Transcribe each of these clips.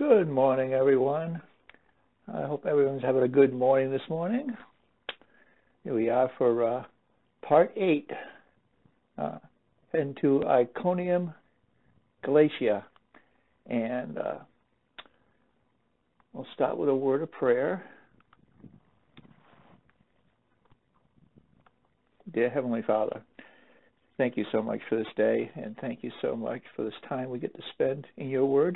Good morning, everyone. I hope everyone's having a good morning this morning. Here we are for part 8, heading to Iconium, Galatia. And we'll start with a word of prayer. Dear Heavenly Father, thank you so much for this day, and thank you so much for this time we get to spend in your word.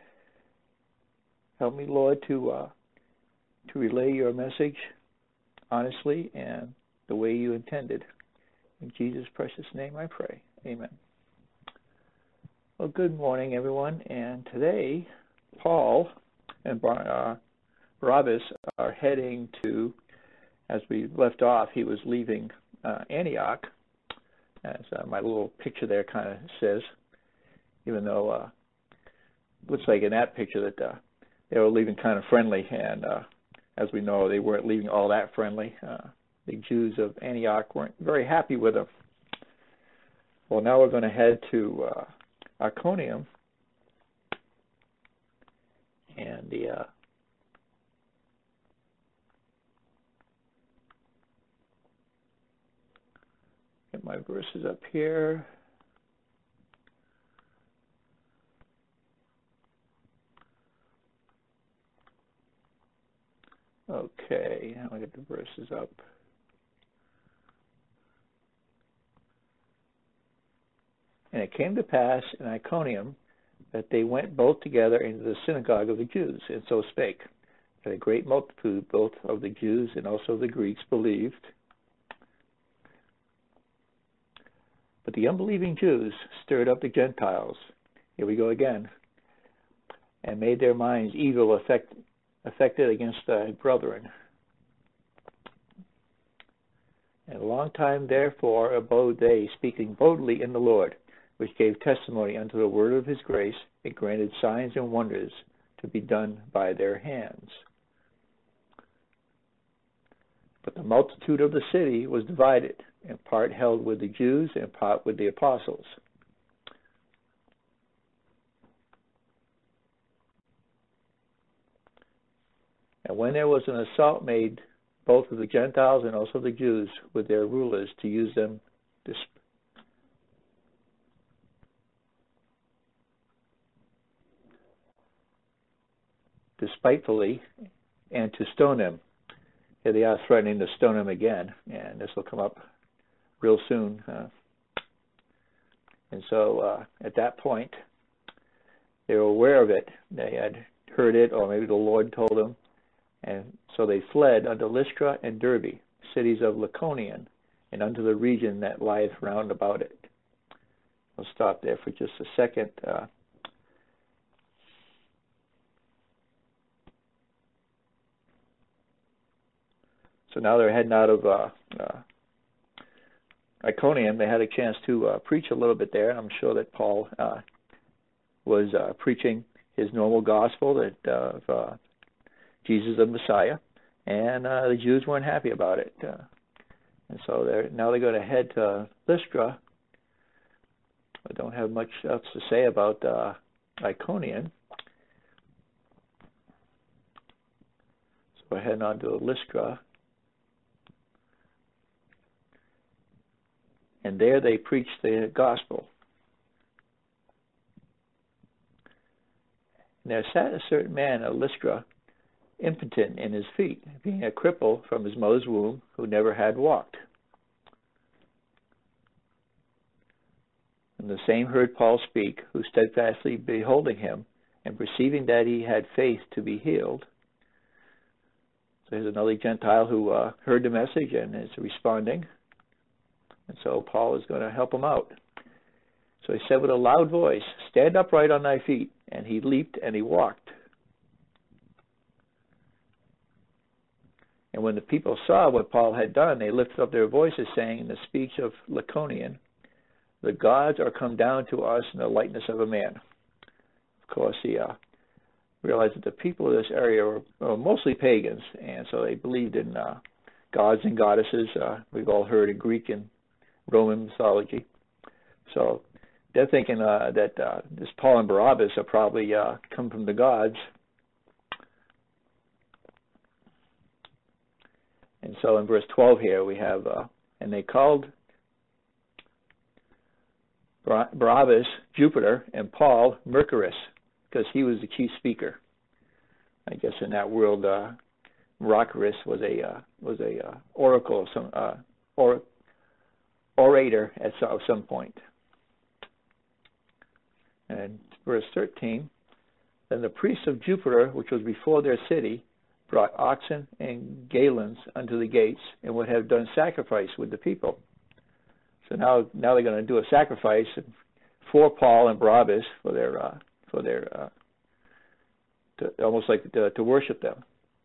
Help me, Lord, to relay your message honestly and the way you intended. In Jesus' precious name I pray. Amen. Well, good morning, everyone. And today, Paul and Barnabas are heading to, as we left off, he was leaving Antioch, as my little picture there kind of says, even though it looks like in that picture that they were leaving kind of friendly, and as we know, they weren't leaving all that friendly. The Jews of Antioch weren't very happy with them. Well, now we're going to head to Iconium, and get my verses up here. Okay, now I get the verses up. And it came to pass in Iconium that they went both together into the synagogue of the Jews, and so spake. That a great multitude, both of the Jews and also of the Greeks, believed. But the unbelieving Jews stirred up the Gentiles, here we go again, and made their minds evil affected against thy brethren. And a long time therefore abode they, speaking boldly in the Lord, which gave testimony unto the word of his grace, and granted signs and wonders to be done by their hands. But the multitude of the city was divided, and part held with the Jews, and part with the apostles. And when there was an assault made both of the Gentiles and also the Jews with their rulers to use them despitefully and to stone them. Here they are threatening to stone them again, and this will come up real soon. And so at that point, they were aware of it. They had heard it, or maybe the Lord told them. And so they fled unto Lystra and Derbe, cities of Lycaonia, and unto the region that lieth round about it. I'll stop there for just a second. So now they're heading out of Iconium. They had a chance to preach a little bit there. I'm sure that Paul was preaching his normal gospel that of Jesus the Messiah, and the Jews weren't happy about it. And so now they're going to head to Lystra. I don't have much else to say about Iconium. So we're heading on to Lystra. And there they preached the gospel. And there sat a certain man at Lystra, impotent in his feet, being a cripple from his mother's womb, who never had walked. And the same heard Paul speak, who steadfastly beholding him, and perceiving that he had faith to be healed. So here's another Gentile who heard the message and is responding. And so Paul is going to help him out. So he said with a loud voice, "Stand upright on thy feet." And he leaped and he walked. And when the people saw what Paul had done, they lifted up their voices, saying in the speech of Lycaonian, "The gods are come down to us in the likeness of a man." Of course, he realized that the people of this area were mostly pagans, and so they believed in gods and goddesses. We've all heard in Greek and Roman mythology. So they're thinking that this Paul and Barabbas are probably come from the gods. And so in verse 12 here we have, and they called Barabbas Jupiter and Paul Mercurius, because he was the chief speaker. I guess in that world, Mercurius was a oracle, some orator at some point. And verse 13, then the priests of Jupiter, which was before their city, brought oxen and galons unto the gates, and would have done sacrifice with the people. So now they're going to do a sacrifice for Paul and Barabbas for their almost like to worship them.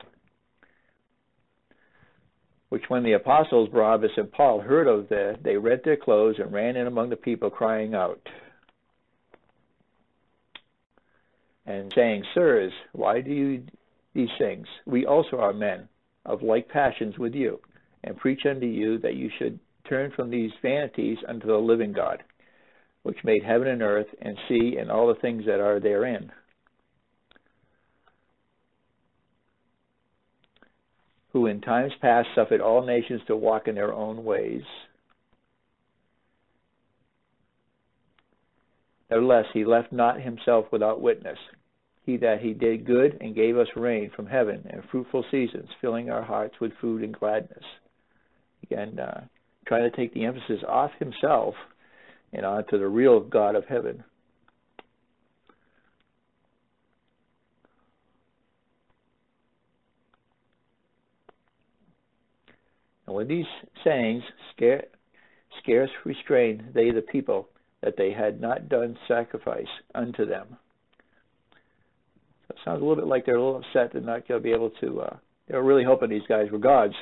Which when the apostles Barabbas and Paul heard of they rent their clothes and ran in among the people, crying out and saying, Sirs, why do you these things? We also are men of like passions with you, and preach unto you that you should turn from these vanities unto the living God, which made heaven and earth and sea and all the things that are therein. Who in times past suffered all nations to walk in their own ways. Nevertheless, he left not himself without witness. He that he did good and gave us rain from heaven and fruitful seasons, filling our hearts with food and gladness. Again, trying to take the emphasis off himself and onto the real God of heaven. And with these sayings scarce restrained they the people, that they had not done sacrifice unto them. So it sounds a little bit like they're a little upset they're not going to be able to, they were really hoping these guys were gods.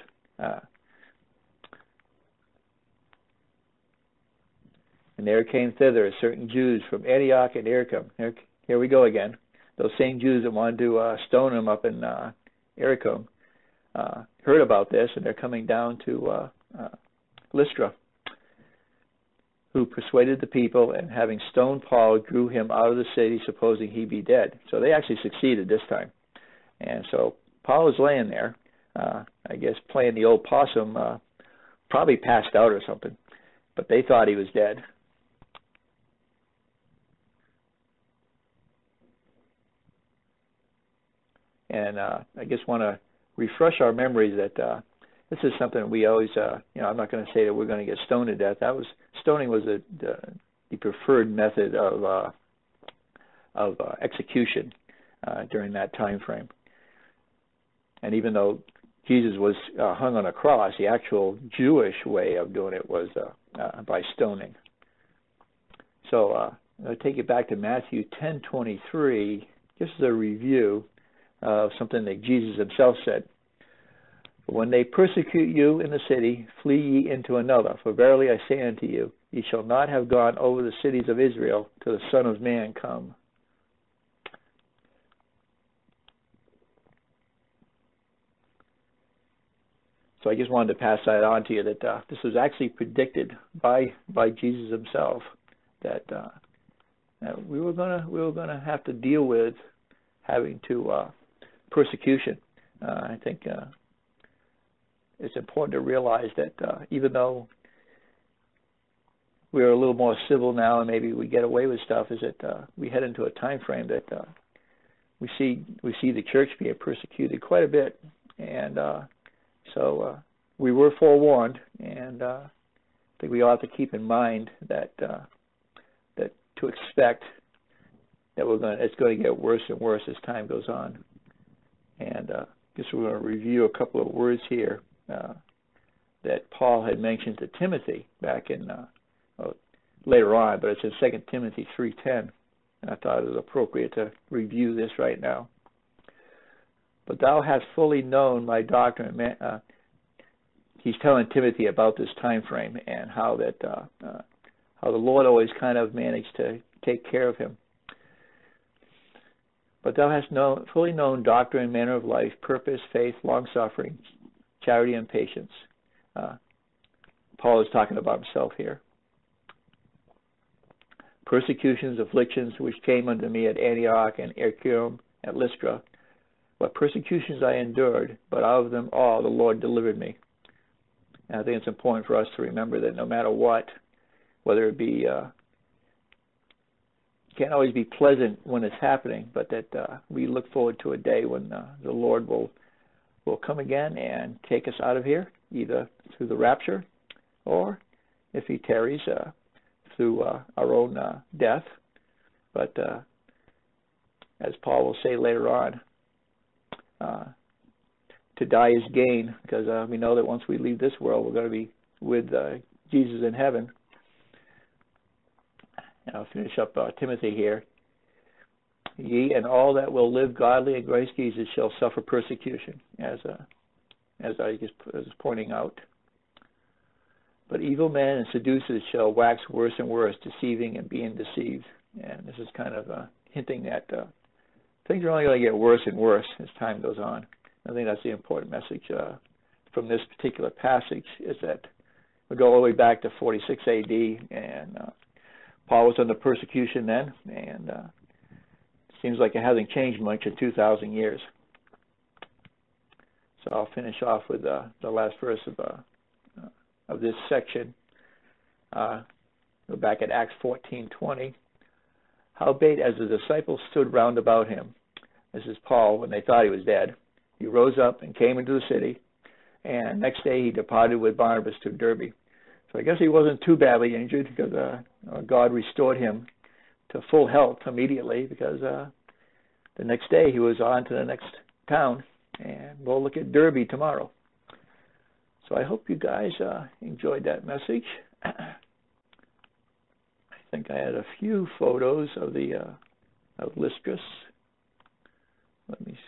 And there came thither certain Jews from Antioch and Iconium. Here we go again. Those same Jews that wanted to stone him up in Iconium heard about this, and they're coming down to Lystra, who persuaded the people, and having stoned Paul, drew him out of the city, supposing he be dead. So they actually succeeded this time. And so Paul is laying there, I guess playing the old possum, probably passed out or something, but they thought he was dead. And I just want to refresh our memories that this is something we always, I'm not going to say that we're going to get stoned to death. Stoning was the preferred method of execution during that time frame. And even though Jesus was hung on a cross, the actual Jewish way of doing it was by stoning. So I'll take you back to Matthew 10:23, just as a review of something that Jesus himself said. When they persecute you in the city, flee ye into another. For verily I say unto you, ye shall not have gone over the cities of Israel till the Son of Man come. So I just wanted to pass that on to you, that this was actually predicted by Jesus himself, that we were gonna have to deal with having to persecution. I think it's important to realize that even though we're a little more civil now and maybe we get away with stuff, is that we head into a time frame that we see the church being persecuted quite a bit, and so we were forewarned, and I think we ought to keep in mind that that to expect that it's going to get worse and worse as time goes on. And just we're going to review a couple of words here that Paul had mentioned to Timothy back in later on, but it's in 2 Timothy 3:10, and I thought it was appropriate to review this right now. But thou hast fully known my doctrine. He's telling Timothy about this time frame and how that how the Lord always kind of managed to take care of him. But thou hast fully known doctrine, manner of life, purpose, faith, long-suffering, charity, and patience. Paul is talking about himself here. persecutions, afflictions, which came unto me at Antioch and Iconium, at Lystra. What persecutions I endured, but out of them all the Lord delivered me. And I think it's important for us to remember that no matter what, whether it be, can't always be pleasant when it's happening, but that we look forward to a day when the Lord will come again and take us out of here, either through the rapture or, if he tarries, through our own death. But as Paul will say later on, to die is gain, because we know that once we leave this world, we're going to be with Jesus in heaven. And I'll finish up Timothy here. Ye and all that will live godly in Christ Jesus shall suffer persecution, as I was pointing out. But evil men and seducers shall wax worse and worse, deceiving and being deceived. And this is kind of hinting that things are only going to get worse and worse as time goes on. I think that's the important message from this particular passage, is that we go all the way back to 46 A.D., and Paul was under persecution then, and it seems like it hasn't changed much in 2,000 years. So I'll finish off with the last verse of this section. Go back at Acts 14:20. Howbeit, as the disciples stood round about him, this is Paul, when they thought he was dead, he rose up and came into the city, and next day he departed with Barnabas to Derbe. So I guess he wasn't too badly injured, because God restored him to full health immediately, because the next day he was on to the next town, and we'll look at Derbe tomorrow. So I hope you guys enjoyed that message. I think I had a few photos of the of Lystra. Let me see.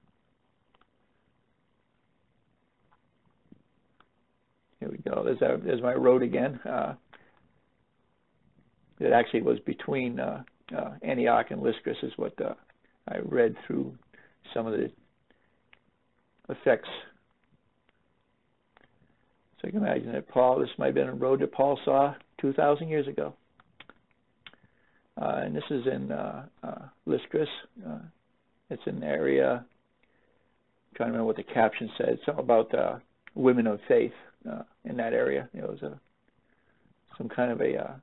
Here we go. There's my road again. It actually was between Antioch and Lystra, is what I read through some of the effects. So you can imagine that this might have been a road that Paul saw 2,000 years ago. And this is in Lystra. It's an area, I'm trying to remember what the caption said, something about women of faith in that area. It was some kind of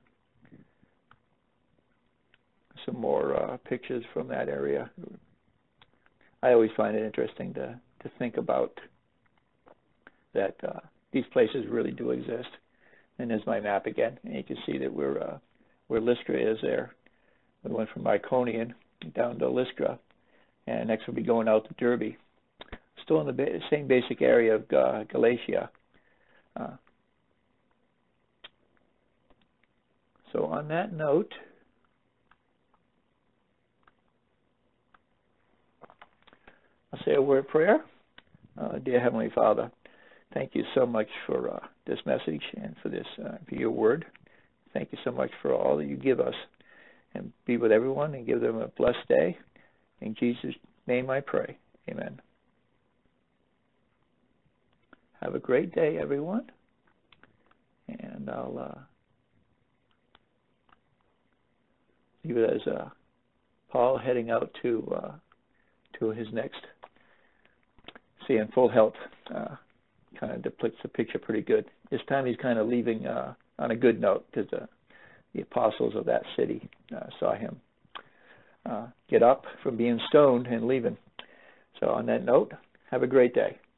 some more pictures from that area. I always find it interesting to think about that these places really do exist. And there's my map again, and you can see that where Lystra is there. We went from Iconium down to Lystra, and next we'll be going out to Derbe. Still in the same basic area of Galatia. So on that note, I'll say a word of prayer. Dear Heavenly Father, thank you so much for this message and for your word. Thank you so much for all that you give us. And be with everyone and give them a blessed day. In Jesus' name I pray. Amen. Have a great day, everyone. And I'll leave it as Paul heading out to his next. See, in full health, kind of depicts the picture pretty good. This time he's kind of leaving on a good note, because the apostles of that city saw him get up from being stoned and leaving. So on that note, have a great day.